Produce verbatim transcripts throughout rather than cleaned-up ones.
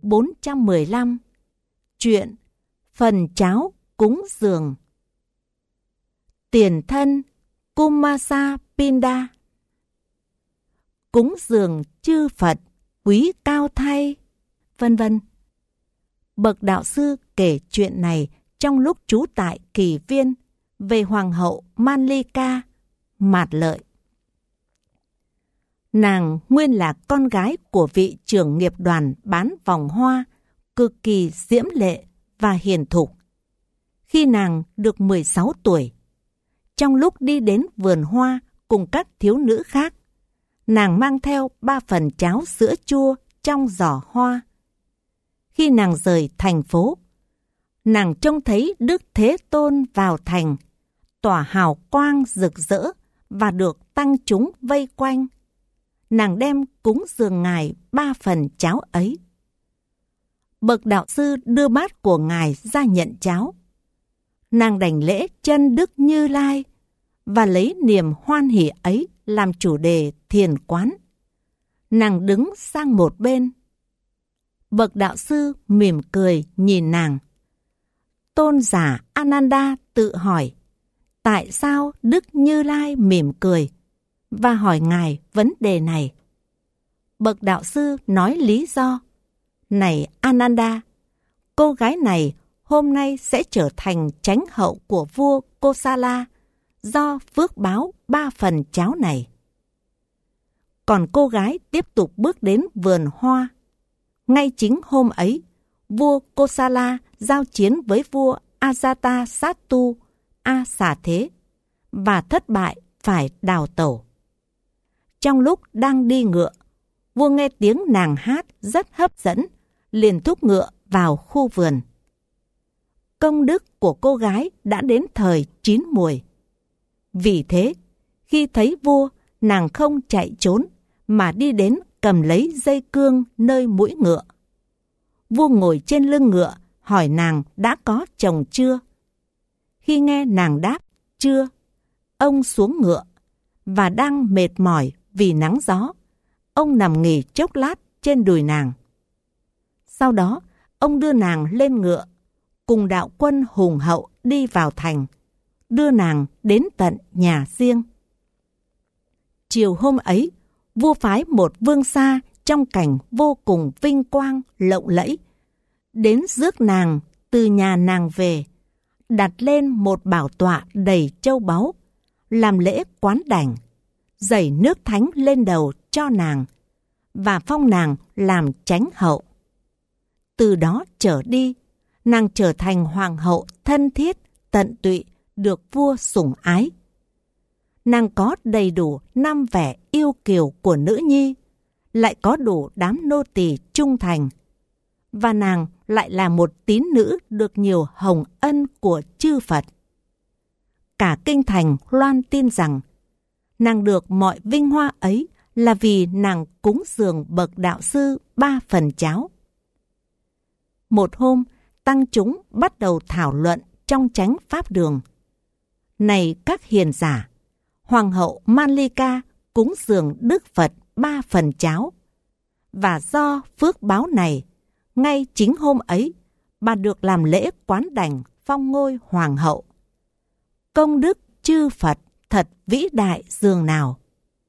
bốn trăm mười lăm. Chuyện phần cháo cúng dường. Tiền thân Kumasa Pinda. Cúng dường chư Phật quý cao thay, vân vân. Bậc đạo sư kể chuyện này trong lúc trú tại Kỳ Viên về hoàng hậu Manlika, Mạt Lợi. Nàng nguyên là con gái của vị trưởng nghiệp đoàn bán vòng hoa, cực kỳ diễm lệ và hiền thục. Khi nàng được mười sáu tuổi, trong lúc đi đến vườn hoa cùng các thiếu nữ khác, nàng mang theo ba phần cháo sữa chua trong giỏ hoa. Khi nàng rời thành phố, nàng trông thấy Đức Thế Tôn vào thành, tỏa hào quang rực rỡ và được tăng chúng vây quanh. Nàng đem cúng dường Ngài ba phần cháo ấy. Bậc đạo sư đưa bát của Ngài ra nhận cháo. Nàng đảnh lễ chân Đức Như Lai và lấy niềm hoan hỉ ấy làm chủ đề thiền quán. Nàng đứng sang một bên. Bậc đạo sư mỉm cười nhìn nàng. Tôn giả Ananda tự hỏi, tại sao Đức Như Lai mỉm cười và hỏi Ngài vấn đề này? Bậc đạo sư nói lý do. Này Ananda, cô gái này hôm nay sẽ trở thành chánh hậu của vua Kosala do phước báo ba phần cháo này. Còn cô gái tiếp tục bước đến vườn hoa. Ngay chính hôm ấy, vua Kosala giao chiến với vua Ajatasattu, A Xà Thế, và thất bại phải đào tẩu. Trong lúc đang đi ngựa, vua nghe tiếng nàng hát rất hấp dẫn, liền thúc ngựa vào khu vườn. Công đức của cô gái đã đến thời chín muồi. Vì thế, khi thấy vua, nàng không chạy trốn, mà đi đến cầm lấy dây cương nơi mũi ngựa. Vua ngồi trên lưng ngựa, hỏi nàng đã có chồng chưa. Khi nghe nàng đáp, chưa, ông xuống ngựa, và đang mệt mỏi vì nắng gió, ông nằm nghỉ chốc lát trên đùi nàng. Sau đó, ông đưa nàng lên ngựa, cùng đạo quân hùng hậu đi vào thành, đưa nàng đến tận nhà riêng. Chiều hôm ấy, vua phái một vương xa trong cảnh vô cùng vinh quang lộng lẫy, đến rước nàng từ nhà nàng về, đặt lên một bảo tọa đầy châu báu, làm lễ quán đảnh, dẩy nước thánh lên đầu cho nàng, và phong nàng làm chánh hậu. Từ đó trở đi, nàng trở thành hoàng hậu thân thiết, tận tụy, được vua sủng ái. Nàng có đầy đủ năm vẻ yêu kiều của nữ nhi, lại có đủ đám nô tỳ trung thành, và nàng lại là một tín nữ được nhiều hồng ân của chư Phật. Cả kinh thành loan tin rằng nàng được mọi vinh hoa ấy là vì nàng cúng dường bậc đạo sư ba phần cháo. Một hôm, tăng chúng bắt đầu thảo luận trong chánh pháp đường. Này các hiền giả, hoàng hậu Manlika cúng dường Đức Phật ba phần cháo, và do phước báo này, ngay chính hôm ấy, bà được làm lễ quán đảnh phong ngôi hoàng hậu. Công đức chư Phật thật vĩ đại dường nào.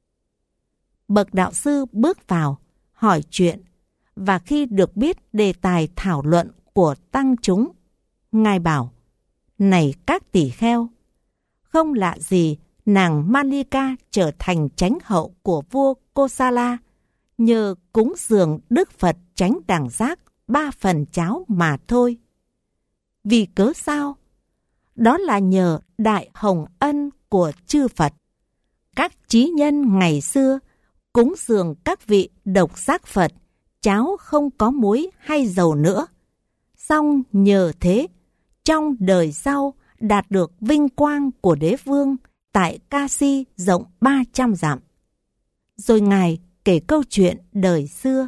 Bậc đạo sư bước vào, hỏi chuyện, và khi được biết đề tài thảo luận của tăng chúng, Ngài bảo, này các tỷ kheo, không lạ gì nàng Manlika trở thành chánh hậu của vua Kosala nhờ cúng dường Đức Phật chánh đẳng giác ba phần cháo mà thôi. Vì cớ sao? Đó là nhờ đại hồng ân của chư Phật. Các chí nhân ngày xưa cúng dường các vị độc giác Phật cháo không có muối hay dầu nữa. Song nhờ thế, trong đời sau đạt được vinh quang của đế vương tại Kashi rộng ba trăm dặm. Rồi Ngài kể câu chuyện đời xưa.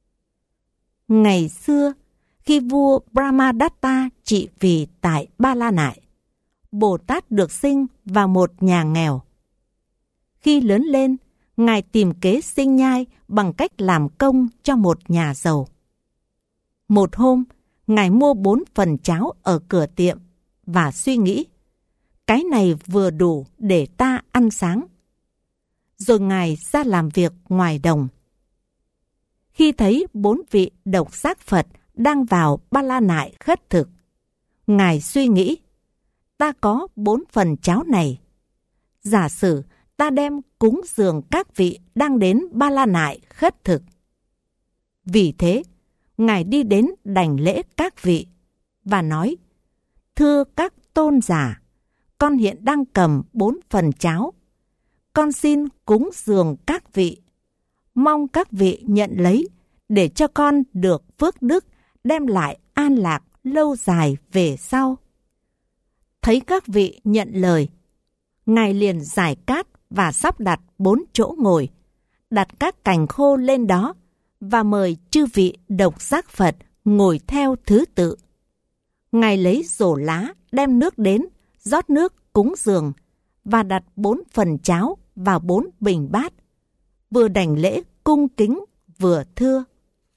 Ngày xưa, khi vua Brahmadatta trị vì tại Ba La Nại, Bồ Tát được sinh vào một nhà nghèo. Khi lớn lên, Ngài tìm kế sinh nhai bằng cách làm công cho một nhà giàu. Một hôm, Ngài mua bốn phần cháo ở cửa tiệm và suy nghĩ, cái này vừa đủ để ta ăn sáng. Rồi Ngài ra làm việc ngoài đồng. Khi thấy bốn vị độc giác Phật đang vào Ba La Nại khất thực, Ngài suy nghĩ, ta có bốn phần cháo này. Giả sử ta đem cúng dường các vị đang đến Ba La Nại khất thực. Vì thế, Ngài đi đến đảnh lễ các vị và nói, thưa các tôn giả, con hiện đang cầm bốn phần cháo. Con xin cúng dường các vị. Mong các vị nhận lấy để cho con được phước đức đem lại an lạc lâu dài về sau. Thấy các vị nhận lời, Ngài liền giải cát và sắp đặt bốn chỗ ngồi, đặt các cành khô lên đó và mời chư vị độc giác Phật ngồi theo thứ tự. Ngài lấy rổ lá đem nước đến, rót nước cúng dường và đặt bốn phần cháo vào bốn bình bát, vừa đảnh lễ cung kính vừa thưa.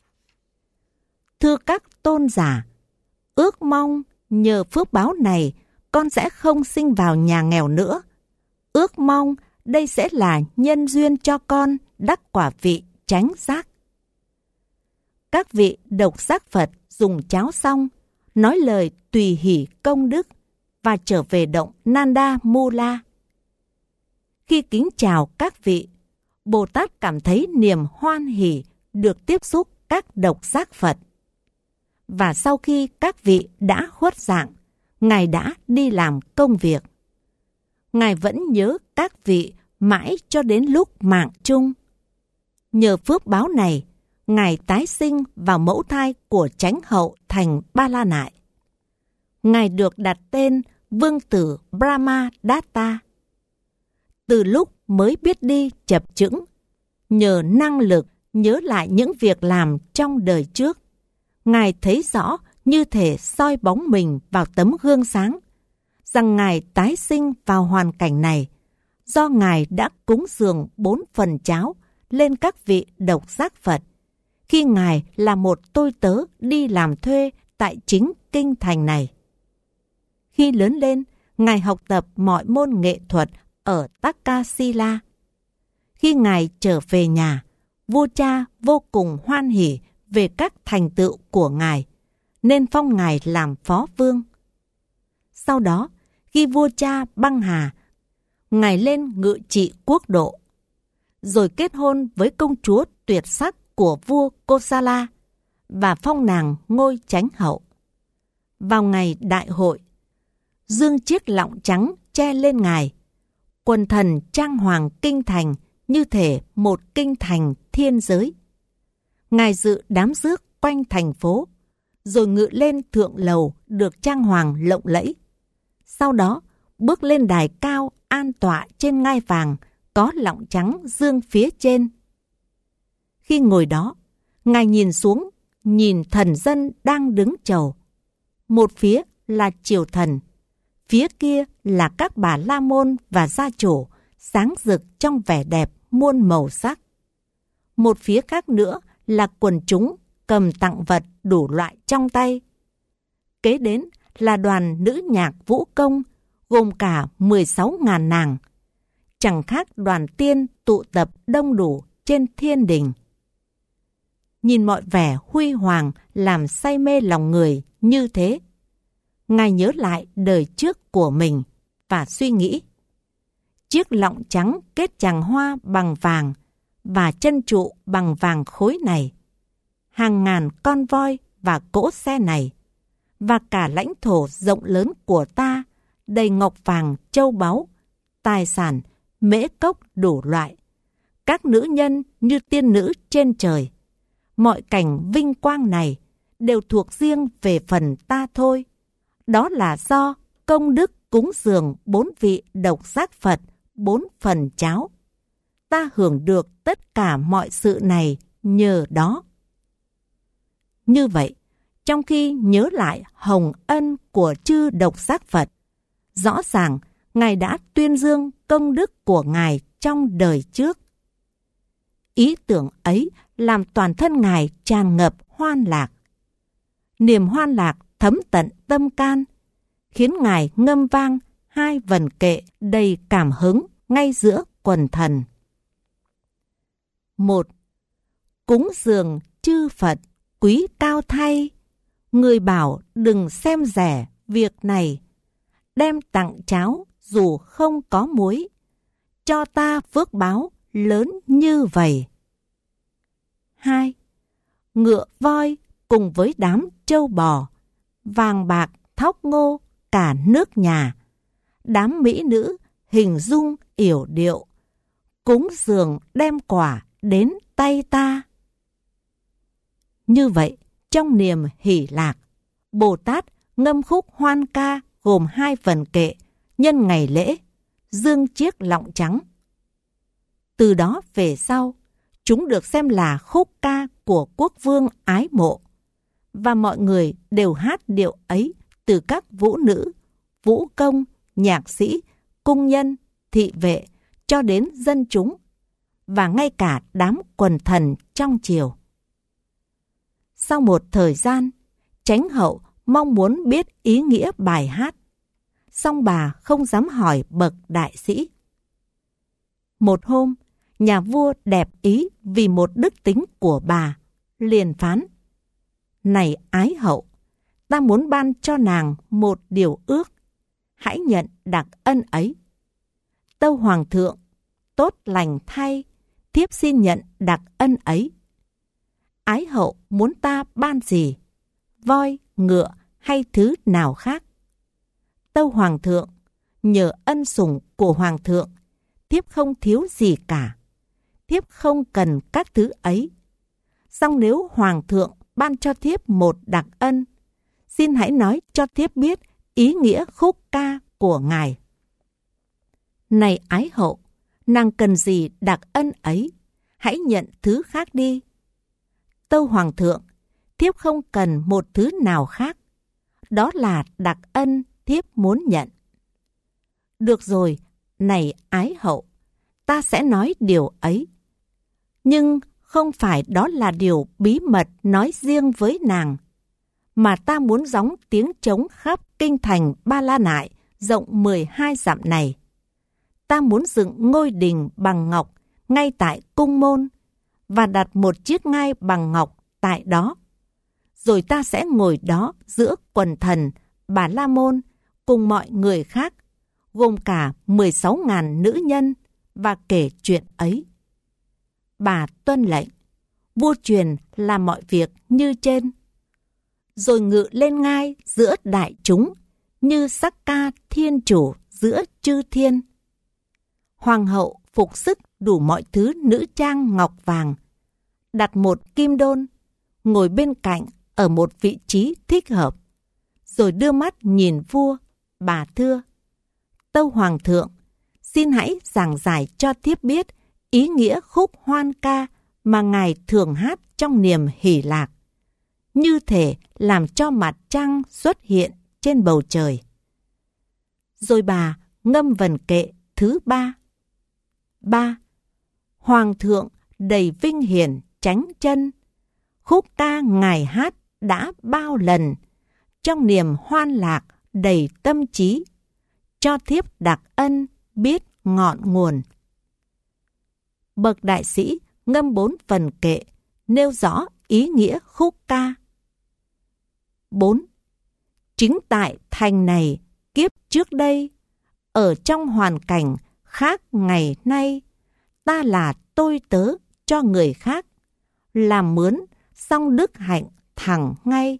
Thưa các tôn giả, ước mong nhờ phước báo này con sẽ không sinh vào nhà nghèo nữa. Ước mong đây sẽ là nhân duyên cho con đắc quả vị chánh giác. Các vị độc giác Phật dùng cháo xong, nói lời tùy hỷ công đức và trở về động Nanda Mula. Khi kính chào các vị, Bồ Tát cảm thấy niềm hoan hỷ được tiếp xúc các độc giác Phật. Và sau khi các vị đã khuất dạng, Ngài đã đi làm công việc. Ngài vẫn nhớ các vị mãi cho đến lúc mạng chung. Nhờ phước báo này, Ngài tái sinh vào mẫu thai của chánh hậu thành Ba La Nại. Ngài được đặt tên Vương tử Brahma Datta. Từ lúc mới biết đi chập chững, nhờ năng lực nhớ lại những việc làm trong đời trước, Ngài thấy rõ như thể soi bóng mình vào tấm gương sáng, rằng Ngài tái sinh vào hoàn cảnh này, do Ngài đã cúng dường bốn phần cháo lên các vị độc giác Phật, khi Ngài là một tôi tớ đi làm thuê tại chính kinh thành này. Khi lớn lên, Ngài học tập mọi môn nghệ thuật ở Takasila. Khi Ngài trở về nhà, vua cha vô cùng hoan hỉ về các thành tựu của Ngài, nên phong Ngài làm phó vương. Sau đó, khi vua cha băng hà, Ngài lên ngự trị quốc độ, rồi kết hôn với công chúa tuyệt sắc của vua Kosala và phong nàng ngôi chánh hậu. Vào ngày đại hội, dương chiếc lọng trắng che lên Ngài, quần thần trang hoàng kinh thành như thể một kinh thành thiên giới. Ngài dự đám rước quanh thành phố, rồi ngự lên thượng lầu được trang hoàng lộng lẫy. Sau đó, bước lên đài cao an tọa trên ngai vàng có lọng trắng dương phía trên. Khi ngồi đó, Ngài nhìn xuống, nhìn thần dân đang đứng chầu. Một phía là triều thần, phía kia là các bà la môn và gia chủ sáng rực trong vẻ đẹp muôn màu sắc. Một phía khác nữa là quần chúng cầm tặng vật đủ loại trong tay. Kế đến là đoàn nữ nhạc vũ công gồm cả mười sáu nghìn nàng, chẳng khác đoàn tiên tụ tập đông đủ trên thiên đình. Nhìn mọi vẻ huy hoàng làm say mê lòng người như thế, Ngài nhớ lại đời trước của mình và suy nghĩ. Chiếc lọng trắng kết chàng hoa bằng vàng và chân trụ bằng vàng khối này, hàng ngàn con voi và cỗ xe này, và cả lãnh thổ rộng lớn của ta đầy ngọc vàng châu báu, tài sản, mễ cốc đủ loại, các nữ nhân như tiên nữ trên trời. Mọi cảnh vinh quang này đều thuộc riêng về phần ta thôi. Đó là do công đức cúng dường bốn vị độc giác Phật bốn phần cháo. Ta hưởng được tất cả mọi sự này nhờ đó. Như vậy, trong khi nhớ lại hồng ân của chư độc giác Phật, rõ ràng Ngài đã tuyên dương công đức của Ngài trong đời trước. Ý tưởng ấy làm toàn thân Ngài tràn ngập hoan lạc. Niềm hoan lạc thấm tận tâm can, khiến Ngài ngâm vang hai vần kệ đầy cảm hứng ngay giữa quần thần. Một. Cúng dường chư Phật quý cao thay, người bảo đừng xem rẻ việc này, đem tặng cháo dù không có muối, cho ta phước báo lớn như vậy. Hai. Ngựa voi cùng với đám trâu bò, vàng bạc thóc ngô cả nước nhà, đám mỹ nữ hình dung yểu điệu, cúng dường đem quả đến tay ta. Như vậy, trong niềm hỷ lạc, Bồ Tát ngâm khúc hoan ca gồm hai phần kệ nhân ngày lễ, dương chiếc lọng trắng. Từ đó về sau, chúng được xem là khúc ca của quốc vương ái mộ, và mọi người đều hát điệu ấy, từ các vũ nữ, vũ công, nhạc sĩ, cung nhân, thị vệ cho đến dân chúng, và ngay cả đám quần thần trong triều. Sau một thời gian, Chánh hậu mong muốn biết ý nghĩa bài hát, song bà không dám hỏi bậc đại sĩ. Một hôm, nhà vua đẹp ý vì một đức tính của bà, liền phán: Này ái hậu, ta muốn ban cho nàng một điều ước, hãy nhận đặc ân ấy. Tâu hoàng thượng, tốt lành thay, thiếp xin nhận đặc ân ấy. Ái hậu muốn ta ban gì, voi, ngựa hay thứ nào khác? Tâu hoàng thượng, nhờ ân sủng của hoàng thượng, thiếp không thiếu gì cả. Thiếp không cần các thứ ấy. Song nếu hoàng thượng ban cho thiếp một đặc ân, xin hãy nói cho thiếp biết ý nghĩa khúc ca của ngài. Này ái hậu, nàng cần gì đặc ân ấy, hãy nhận thứ khác đi. Tâu hoàng thượng, thiếp không cần một thứ nào khác. Đó là đặc ân thiếp muốn nhận. Được rồi, này ái hậu, ta sẽ nói điều ấy. Nhưng không phải đó là điều bí mật nói riêng với nàng, mà ta muốn gióng tiếng trống khắp kinh thành Ba La Nại rộng mười hai dặm này. Ta muốn dựng ngôi đình bằng ngọc ngay tại cung môn, và đặt một chiếc ngai bằng ngọc tại đó. Rồi ta sẽ ngồi đó giữa quần thần Bà La Môn cùng mọi người khác, gồm cả mười sáu ngàn nữ nhân, và kể chuyện ấy. Bà tuân lệnh, vua truyền làm mọi việc như trên. Rồi ngự lên ngai giữa đại chúng, như sắc ca thiên chủ giữa chư thiên. Hoàng hậu phục sức đủ mọi thứ nữ trang ngọc vàng, đặt một kim đôn, ngồi bên cạnh ở một vị trí thích hợp, rồi đưa mắt nhìn vua. Bà thưa: Tâu hoàng thượng, xin hãy giảng giải cho thiếp biết ý nghĩa khúc hoan ca mà ngài thường hát trong niềm hỷ lạc, như thể làm cho mặt trăng xuất hiện trên bầu trời. Rồi bà ngâm vần kệ thứ ba. Ba. Hoàng thượng đầy vinh hiển chánh chân, khúc ca ngài hát đã bao lần, trong niềm hoan lạc đầy tâm trí, cho thiếp đặc ân biết ngọn nguồn. Bậc đại sĩ ngâm bốn phần kệ, nêu rõ ý nghĩa khúc ca. Bốn. Chính tại thành này kiếp trước đây, ở trong hoàn cảnh khác ngày nay, ta là tôi tớ cho người khác, làm mướn xong đức hạnh thẳng ngay.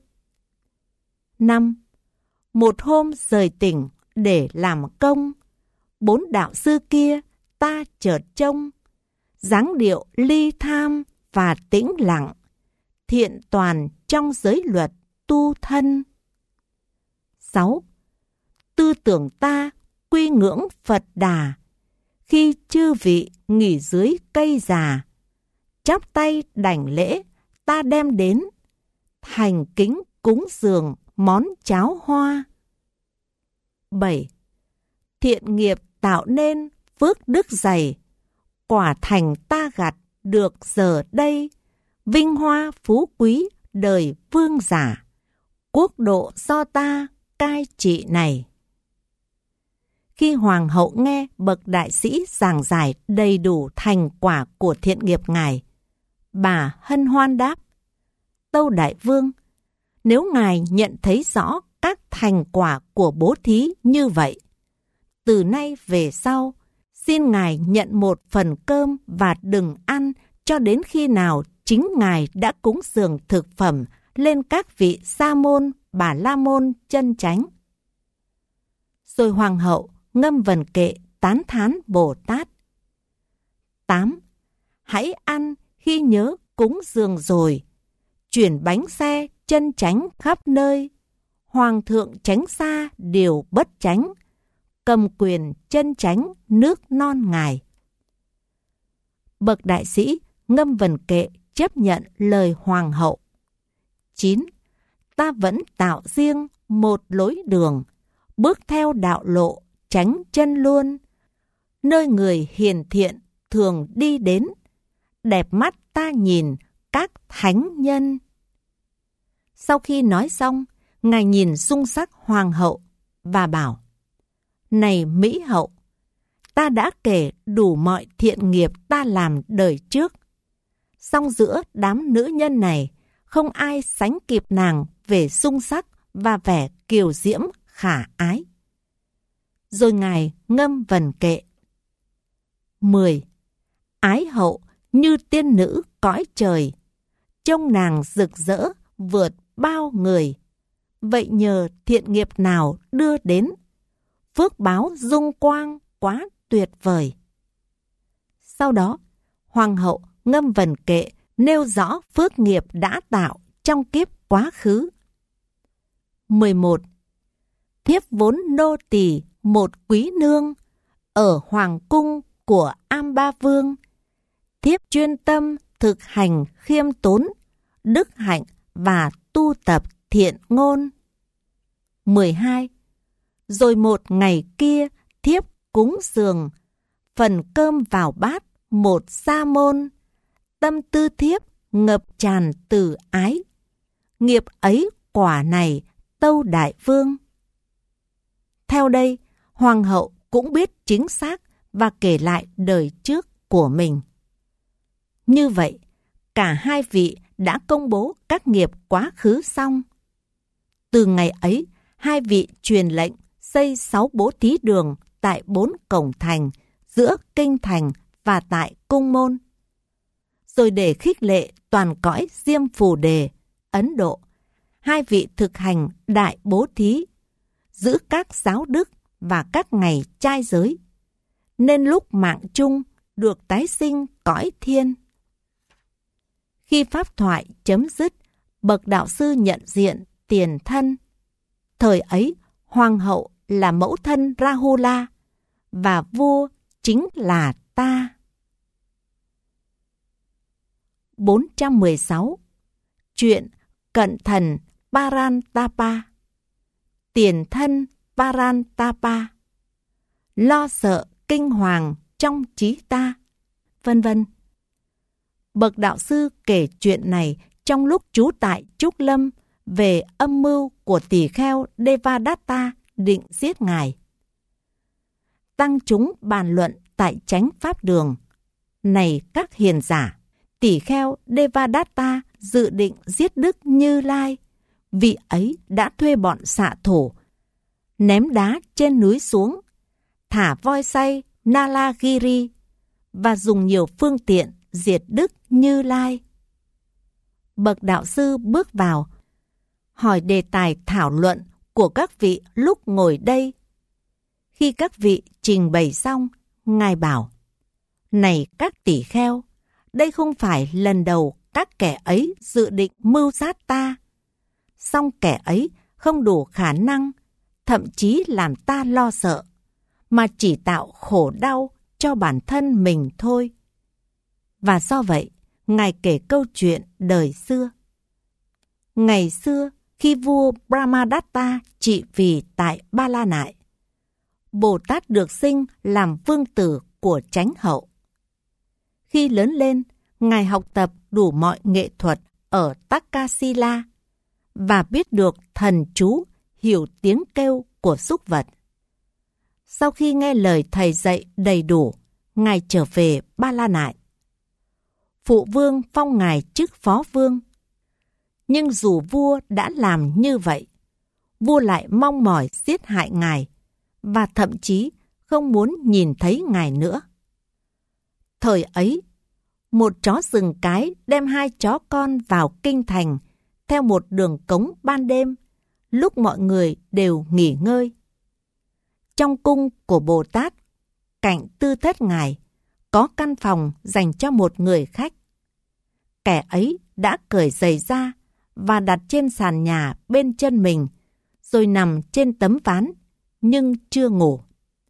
Năm. Một hôm rời tỉnh để làm công, bốn đạo sư kia ta chợt trông, dáng điệu ly tham và tĩnh lặng, thiện toàn trong giới luật tu thân. Sáu. Tư tưởng ta quy ngưỡng Phật Đà, khi chư vị nghỉ dưới cây già, chắp tay đảnh lễ ta đem đến, thành kính cúng dường món cháo hoa. Bảy. Thiện nghiệp tạo nên phước đức dày, quả thành ta gặt được giờ đây, vinh hoa phú quý đời vương giả, quốc độ do ta cai trị này. Khi hoàng hậu nghe bậc đại sĩ giảng giải đầy đủ thành quả của thiện nghiệp ngài, bà hân hoan đáp: Tâu đại vương, nếu ngài nhận thấy rõ các thành quả của bố thí như vậy, từ nay về sau, xin ngài nhận một phần cơm và đừng ăn cho đến khi nào chính ngài đã cúng dường thực phẩm lên các vị sa môn, bà la môn chân chánh. Rồi hoàng hậu ngâm vần kệ tán thán Bồ Tát. tám. Hãy ăn khi nhớ cúng dường rồi, chuyển bánh xe chân chánh khắp nơi, hoàng thượng tránh xa điều bất chánh, cầm quyền chân chánh nước non ngài. Bậc đại sĩ ngâm vần kệ chấp nhận lời hoàng hậu. chín. Ta vẫn tạo riêng một lối đường, bước theo đạo lộ tránh chân luôn, nơi người hiền thiện thường đi đến, đẹp mắt ta nhìn các thánh nhân. Sau khi nói xong, ngài nhìn dung sắc hoàng hậu và bảo: Này Mỹ hậu, ta đã kể đủ mọi thiện nghiệp ta làm đời trước, song giữa đám nữ nhân này không ai sánh kịp nàng về dung sắc và vẻ kiều diễm khả ái. Rồi ngài ngâm vần kệ. mười. Ái hậu như tiên nữ cõi trời, trông nàng rực rỡ vượt bao người. Vậy nhờ thiện nghiệp nào đưa đến, phước báo dung quang quá tuyệt vời. Sau đó, hoàng hậu ngâm vần kệ nêu rõ phước nghiệp đã tạo trong kiếp quá khứ. mười một. Thiếp vốn nô tỳ một quý nương, ở hoàng cung của Am Ba Vương. Thiếp chuyên tâm thực hành khiêm tốn, đức hạnh và tu tập thiện ngôn. mười hai. Rồi một ngày kia thiếp cúng dường, phần cơm vào bát một sa môn, tâm tư thiếp ngập tràn từ ái. Nghiệp ấy quả này tâu đại vương. Theo đây, hoàng hậu cũng biết chính xác và kể lại đời trước của mình. Như vậy, cả hai vị đã công bố các nghiệp quá khứ xong. Từ ngày ấy, hai vị truyền lệnh xây sáu bố thí đường tại bốn cổng thành, giữa kinh thành và tại cung môn. Rồi để khích lệ toàn cõi Diêm Phù Đề, Ấn Độ, hai vị thực hành đại bố thí, giữ các giáo đức và các ngày trai giới, nên lúc mạng chung được tái sinh cõi thiên. Khi pháp thoại chấm dứt, bậc đạo sư nhận diện tiền thân. Thời ấy, hoàng hậu là mẫu thân Rahula và vua chính là ta. bốn trăm mười sáu. Chuyện cận thần Parantapa. Tiền thân Parantapa. Lo sợ kinh hoàng trong trí ta, vân vân. Bậc đạo sư kể chuyện này trong lúc trú tại Trúc Lâm về âm mưu của tỳ kheo Devadatta định giết ngài. Tăng chúng bàn luận tại chánh pháp đường. Này các hiền giả, tỳ kheo Devadatta dự định giết Đức Như Lai. Vị ấy đã thuê bọn xạ thủ, ném đá trên núi xuống, thả voi xay Nalagiri và dùng nhiều phương tiện diệt Đức Như Lai. Bậc đạo sư bước vào, hỏi đề tài thảo luận của các vị lúc ngồi đây. Khi các vị trình bày xong, ngài bảo: Này các tỷ kheo, đây không phải lần đầu các kẻ ấy dự định mưu sát ta. Song kẻ ấy không đủ khả năng, thậm chí làm ta lo sợ, mà chỉ tạo khổ đau cho bản thân mình thôi. Và do vậy, ngài kể câu chuyện đời xưa. Ngày xưa, khi vua Brahmadatta trị vì tại Ba La Nại, Bồ Tát được sinh làm vương tử của chánh hậu. Khi lớn lên, ngài học tập đủ mọi nghệ thuật ở Takasila và biết được thần chú hiểu tiếng kêu của súc vật. Sau khi nghe lời thầy dạy đầy đủ, Ngài trở về Ba La Nại. Phụ vương phong Ngài chức phó vương. Nhưng dù vua đã làm như vậy, vua lại mong mỏi giết hại Ngài và thậm chí không muốn nhìn thấy Ngài nữa. Thời ấy, một chó rừng cái đem hai chó con vào kinh thành theo một đường cống ban đêm, lúc mọi người đều nghỉ ngơi. Trong cung của Bồ Tát, cạnh tư thất Ngài, có căn phòng dành cho một người khách. Kẻ ấy đã cởi giày ra và đặt trên sàn nhà bên chân mình, rồi nằm trên tấm ván, nhưng chưa ngủ.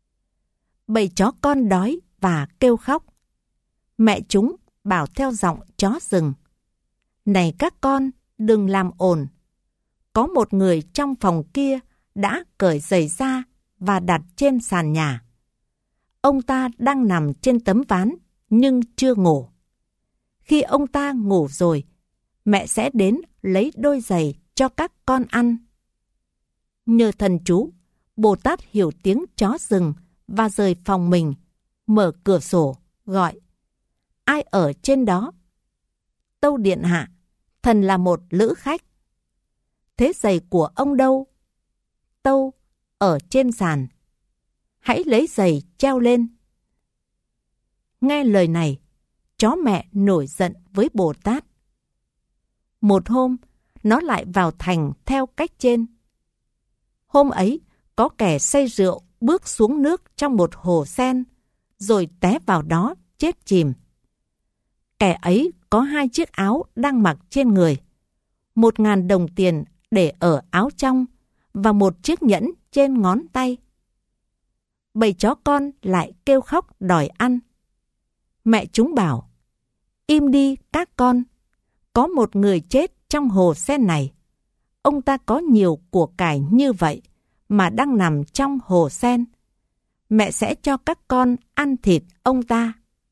Bầy chó con đói và kêu khóc. Mẹ chúng bảo theo giọng chó rừng: "Này các con, đừng làm ồn. Có một người trong phòng kia đã cởi giày ra và đặt trên sàn nhà. Ông ta đang nằm trên tấm ván nhưng chưa ngủ. Khi ông ta ngủ rồi, mẹ sẽ đến lấy đôi giày cho các con ăn." Nhờ thần chú, Bồ Tát hiểu tiếng chó rừng và rời phòng mình, mở cửa sổ, gọi: "Ai ở trên đó?" "Tâu điện hạ, thần là một lữ khách." "Thế giày của ông đâu?" "Tâu, ở trên sàn." "Hãy lấy giày treo lên." Nghe lời này, chó mẹ nổi giận với Bồ Tát. Một hôm, nó lại vào thành theo cách trên. Hôm ấy, có kẻ say rượu bước xuống nước trong một hồ sen, rồi té vào đó chết chìm. Kẻ ấy có hai chiếc áo đang mặc trên người, một ngàn đồng tiền để ở áo trong và một chiếc nhẫn trên ngón tay. Bầy chó con lại kêu khóc đòi ăn. Mẹ chúng bảo: "Im đi các con, có một người chết trong hồ sen này. Ông ta có nhiều của cải như vậy mà đang nằm trong hồ sen. Mẹ sẽ cho các con ăn thịt ông ta."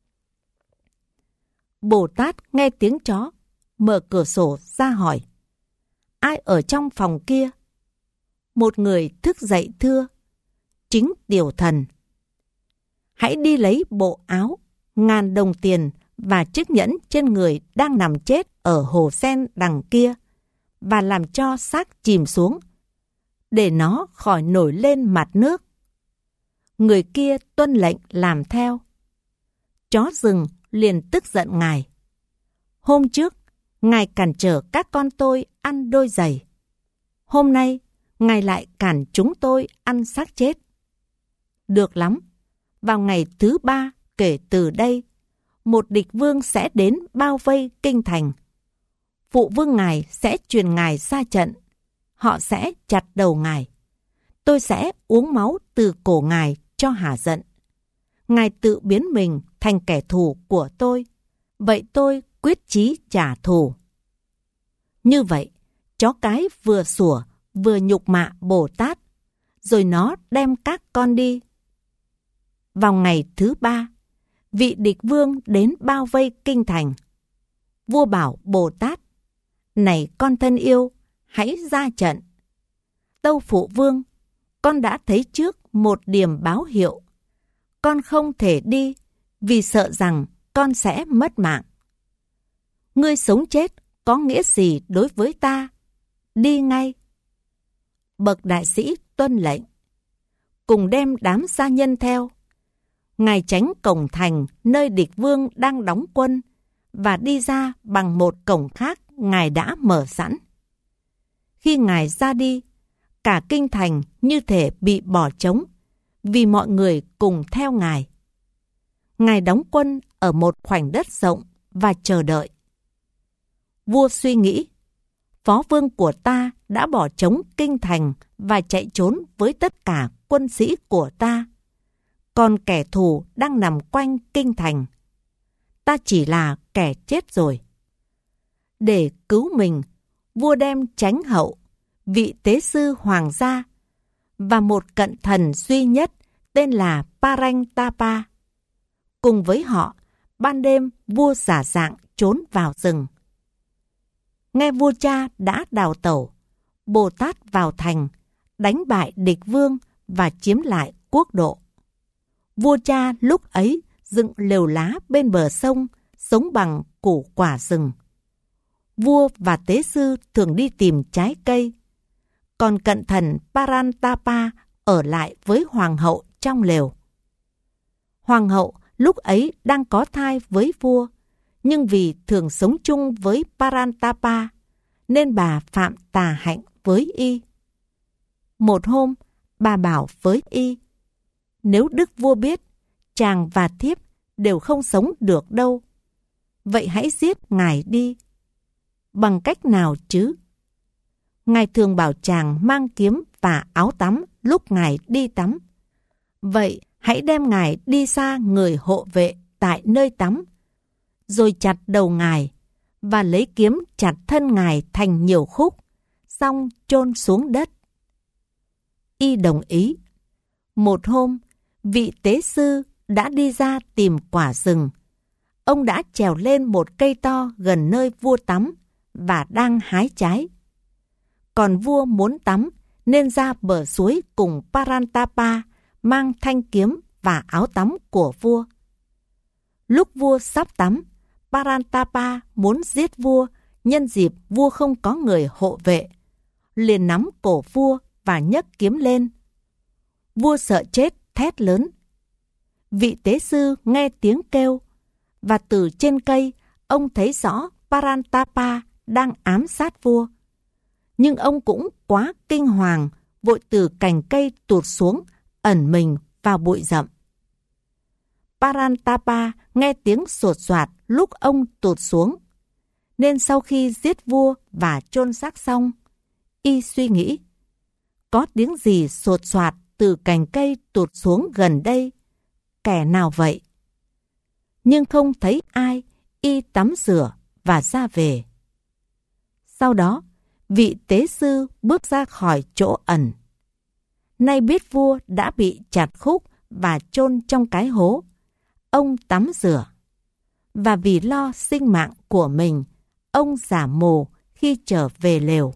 Bồ Tát nghe tiếng chó, mở cửa sổ ra hỏi: "Ai ở trong phòng kia?" Một người thức dậy thưa: "Chính tiểu thần." "Hãy đi lấy bộ áo, ngàn đồng tiền và chiếc nhẫn trên người đang nằm chết ở hồ sen đằng kia, và làm cho xác chìm xuống, để nó khỏi nổi lên mặt nước." Người kia tuân lệnh làm theo. Chó rừng liền tức giận Ngài: "Hôm trước, Ngài cản trở các con tôi ăn đôi giày. Hôm nay, Ngài lại cản chúng tôi ăn xác chết. Được lắm, vào ngày thứ ba kể từ đây, một địch vương sẽ đến bao vây kinh thành. Phụ vương Ngài sẽ truyền Ngài ra trận. Họ sẽ chặt đầu Ngài. Tôi sẽ uống máu từ cổ Ngài cho hả giận. Ngài tự biến mình thành kẻ thù của tôi. Vậy tôi quyết chí trả thù." Như vậy, chó cái vừa sủa vừa nhục mạ Bồ Tát, rồi nó đem các con đi. Vào ngày thứ ba, vị địch vương đến bao vây kinh thành. Vua bảo Bồ Tát: "Này con thân yêu, hãy ra trận." "Tâu phụ vương, con đã thấy trước một điểm báo hiệu. Con không thể đi vì sợ rằng con sẽ mất mạng." "Ngươi sống chết có nghĩa gì đối với ta? Đi ngay." Bậc đại sĩ tuân lệnh. Cùng đem đám gia nhân theo. Ngài tránh cổng thành nơi địch vương đang đóng quân và đi ra bằng một cổng khác Ngài đã mở sẵn. Khi Ngài ra đi, cả kinh thành như thể bị bỏ trống vì mọi người cùng theo Ngài. Ngài đóng quân ở một khoảnh đất rộng và chờ đợi. Vua suy nghĩ: phó vương của ta đã bỏ trống kinh thành và chạy trốn với tất cả quân sĩ của ta. Còn kẻ thù đang nằm quanh kinh thành. Ta chỉ là kẻ chết rồi. Để cứu mình, vua đem chánh hậu, vị tế sư hoàng gia, và một cận thần duy nhất tên là Parantapa. Cùng với họ, ban đêm vua giả dạng trốn vào rừng. Nghe vua cha đã đào tẩu, Bồ Tát vào thành, đánh bại địch vương và chiếm lại quốc độ. Vua cha lúc ấy dựng lều lá bên bờ sông, sống bằng củ quả rừng. Vua và tế sư thường đi tìm trái cây, còn cận thần Parantapa ở lại với hoàng hậu trong lều. Hoàng hậu lúc ấy đang có thai với vua, nhưng vì thường sống chung với Parantapa, nên bà phạm tà hạnh với y. Một hôm, bà bảo với y, nếu đức vua biết, chàng và thiếp đều không sống được đâu, vậy hãy giết ngài đi. Bằng cách nào chứ? Ngài thường bảo chàng mang kiếm và áo tắm lúc ngài đi tắm. Vậy hãy đem ngài đi xa người hộ vệ tại nơi tắm, rồi chặt đầu ngài và lấy kiếm chặt thân ngài thành nhiều khúc, xong chôn xuống đất. Y đồng ý. Một hôm, vị tế sư đã đi ra tìm quả rừng. Ông đã trèo lên một cây to gần nơi vua tắm và đang hái trái. Còn vua muốn tắm nên ra bờ suối cùng Parantapa mang thanh kiếm và áo tắm của vua. Lúc vua sắp tắm, Parantapa muốn giết vua nhân dịp vua không có người hộ vệ, liền nắm cổ vua và nhấc kiếm lên. Vua sợ chết thét lớn. Vị tế sư nghe tiếng kêu, và từ trên cây ông thấy rõ Parantapa đang ám sát vua. Nhưng ông cũng quá kinh hoàng, vội từ cành cây tụt xuống, ẩn mình vào bụi rậm. Parantapa nghe tiếng sột soạt lúc ông tụt xuống, nên sau khi giết vua và chôn xác xong, y suy nghĩ, có tiếng gì sột soạt từ cành cây tụt xuống gần đây, kẻ nào vậy? Nhưng không thấy ai, y tắm rửa và ra về. Sau đó, vị tế sư bước ra khỏi chỗ ẩn. Nay biết vua đã bị chặt khúc và chôn trong cái hố, ông tắm rửa. Và vì lo sinh mạng của mình, ông giả mù khi trở về lều.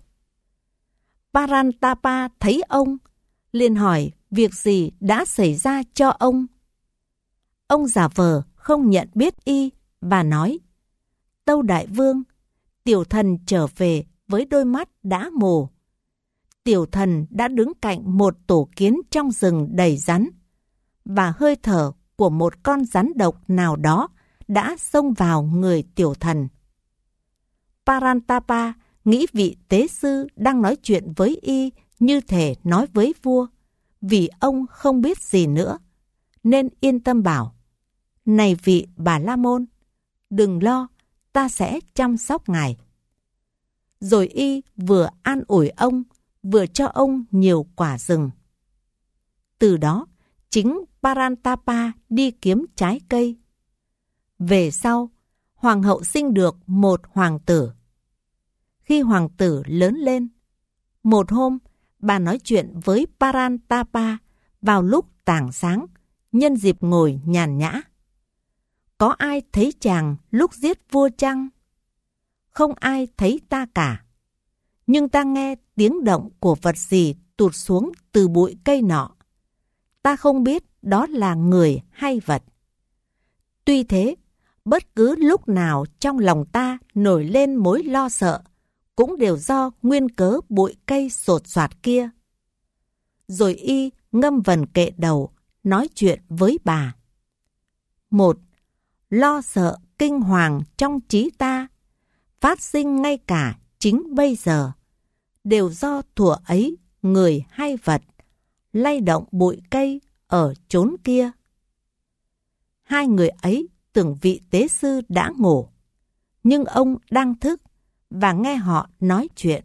Parantapa thấy ông, liền hỏi việc gì đã xảy ra cho ông. Ông giả vờ không nhận biết y và nói, tâu đại vương, tiểu thần trở về với đôi mắt đã mù. Tiểu thần đã đứng cạnh một tổ kiến trong rừng đầy rắn, và hơi thở của một con rắn độc nào đó đã xông vào người tiểu thần. Parantapa nghĩ vị tế sư đang nói chuyện với y như thể nói với vua, vì ông không biết gì nữa, nên yên tâm bảo, này vị Bà La Môn, đừng lo, ta sẽ chăm sóc ngài. Rồi y vừa an ủi ông, vừa cho ông nhiều quả rừng. Từ đó, chính Parantapa đi kiếm trái cây. Về sau, hoàng hậu sinh được một hoàng tử. Khi hoàng tử lớn lên, một hôm, bà nói chuyện với Parantapa vào lúc tảng sáng, nhân dịp ngồi nhàn nhã. Có ai thấy chàng lúc giết vua chăng? Không ai thấy ta cả. Nhưng ta nghe tiếng động của vật gì tụt xuống từ bụi cây nọ. Ta không biết đó là người hay vật. Tuy thế, bất cứ lúc nào trong lòng ta nổi lên mối lo sợ, cũng đều do nguyên cớ bụi cây sột soạt kia. Rồi y ngâm vần kệ đầu, nói chuyện với bà. Một, lo sợ kinh hoàng trong trí ta, phát sinh ngay cả chính bây giờ, đều do thuở ấy người hay vật lay động bụi cây ở chốn kia. Hai người ấy tưởng vị tế sư đã ngủ, nhưng ông đang thức và nghe họ nói chuyện.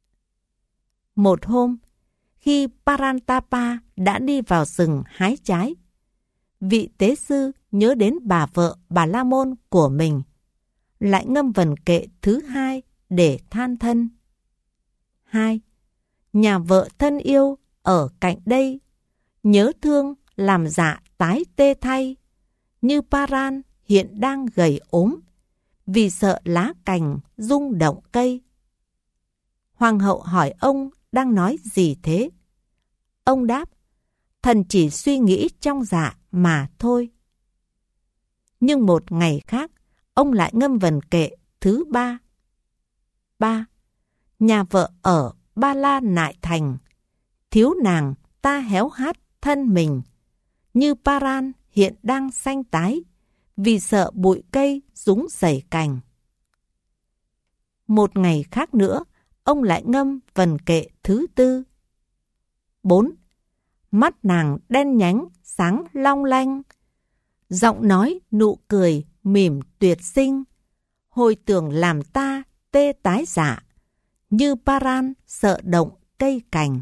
Một hôm, khi Parantapa đã đi vào rừng hái trái, vị tế sư nhớ đến bà vợ Bà La Môn của mình, lại ngâm vần kệ thứ hai để than thân. Hai, nhà vợ thân yêu ở cạnh đây, nhớ thương làm dạ tái tê thay, như Paran hiện đang gầy ốm, vì sợ lá cành rung động cây. Hoàng hậu hỏi ông đang nói gì thế? Ông đáp, thần chỉ suy nghĩ trong dạ mà thôi. Nhưng một ngày khác, ông lại ngâm vần kệ thứ ba. Ba. Nhà vợ ở Ba La Nại Thành, thiếu nàng ta héo hát thân mình, như Paran hiện đang xanh tái, vì sợ bụi cây rúng rẩy cành. Một ngày khác nữa, ông lại ngâm vần kệ thứ tư. Bốn. Mắt nàng đen nhánh, sáng long lanh, giọng nói nụ cười mỉm tuyệt sinh, hồi tưởng làm ta tê tái dạ, như Paran sợ động cây cành.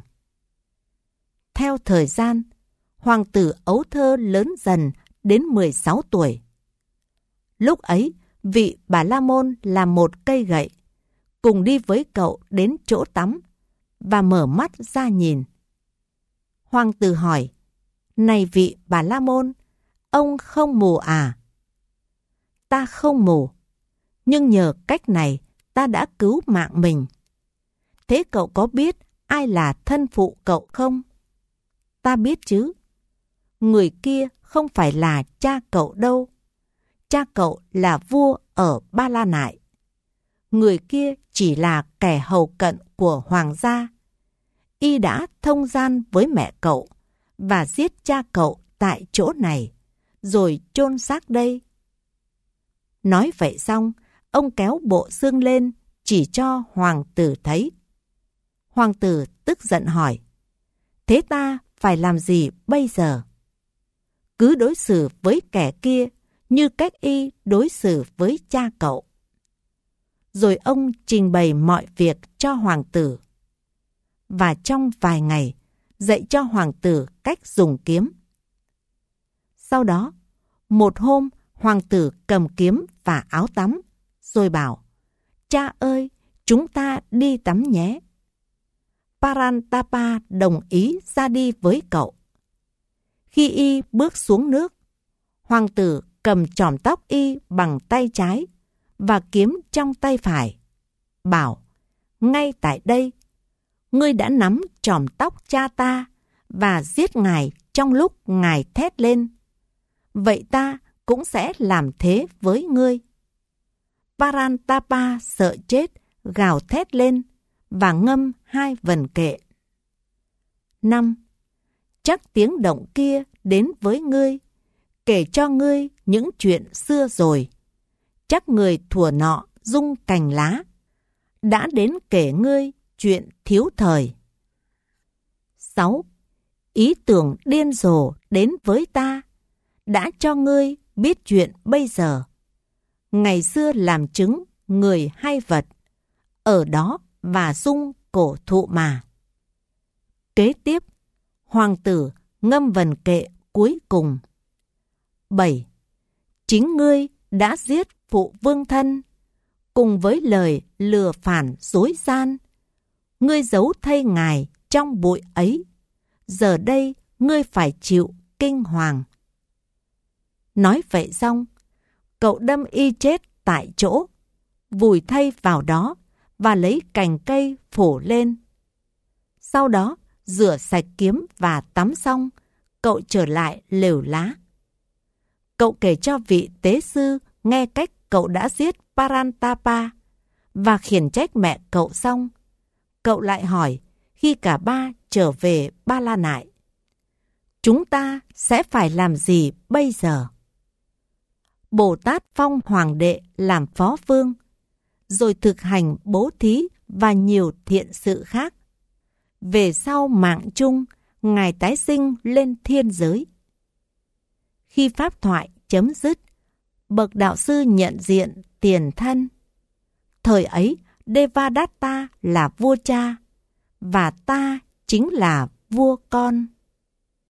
Theo thời gian, hoàng tử ấu thơ lớn dần đến mười sáu tuổi. Lúc ấy, vị Bà La Môn là một cây gậy, cùng đi với cậu đến chỗ tắm, và mở mắt ra nhìn. Hoàng tử hỏi, này vị Bà La Môn, ông không mù à? Ta không mù, nhưng nhờ cách này ta đã cứu mạng mình. Thế cậu có biết ai là thân phụ cậu không? Ta biết chứ. Người kia không phải là cha cậu đâu. Cha cậu là vua ở Ba La Nại. Người kia chỉ là kẻ hầu cận của hoàng gia. Y đã thông gian với mẹ cậu và giết cha cậu tại chỗ này, rồi chôn xác đây. Nói vậy xong, ông kéo bộ xương lên chỉ cho hoàng tử thấy. Hoàng tử tức giận hỏi, thế ta phải làm gì bây giờ? Cứ đối xử với kẻ kia như cách y đối xử với cha cậu. Rồi ông trình bày mọi việc cho hoàng tử. Và trong vài ngày, dạy cho hoàng tử cách dùng kiếm. Sau đó, một hôm, hoàng tử cầm kiếm và áo tắm, rồi bảo, cha ơi, chúng ta đi tắm nhé. Parantapa đồng ý ra đi với cậu. Khi y bước xuống nước, hoàng tử cầm chòm tóc y bằng tay trái và kiếm trong tay phải, bảo, ngay tại đây, ngươi đã nắm chòm tóc cha ta và giết ngài trong lúc ngài thét lên. Vậy ta cũng sẽ làm thế với ngươi. Parantapa sợ chết, gào thét lên và ngâm hai vần kệ. Năm. Chắc tiếng động kia đến với ngươi, kể cho ngươi những chuyện xưa rồi. Chắc người thuở nọ rung cành lá, đã đến kể ngươi chuyện thiếu thời. Sáu. Ý tưởng điên rồ đến với ta, đã cho ngươi biết chuyện bây giờ. Ngày xưa làm chứng người hay vật, ở đó và rung cổ thụ mà. Kế tiếp, hoàng tử ngâm vần kệ cuối cùng. Bảy. Chính ngươi đã giết phụ vương thân, cùng với lời lừa phản dối gian. Ngươi giấu thây ngài trong bụi ấy, giờ đây ngươi phải chịu kinh hoàng. Nói vậy xong, cậu đâm y chết tại chỗ, vùi thây vào đó và lấy cành cây phủ lên. Sau đó, rửa sạch kiếm và tắm xong, cậu trở lại lều lá. Cậu kể cho vị tế sư nghe cách cậu đã giết Parantapa và khiển trách mẹ cậu xong. Cậu lại hỏi khi cả ba trở về Ba La Nại, chúng ta sẽ phải làm gì bây giờ? Bồ Tát phong hoàng đệ làm phó vương, rồi thực hành bố thí và nhiều thiện sự khác. Về sau mạng chung, ngài tái sinh lên thiên giới. Khi pháp thoại chấm dứt, bậc đạo sư nhận diện tiền thân. Thời ấy, Devadatta là vua cha, và ta chính là vua con.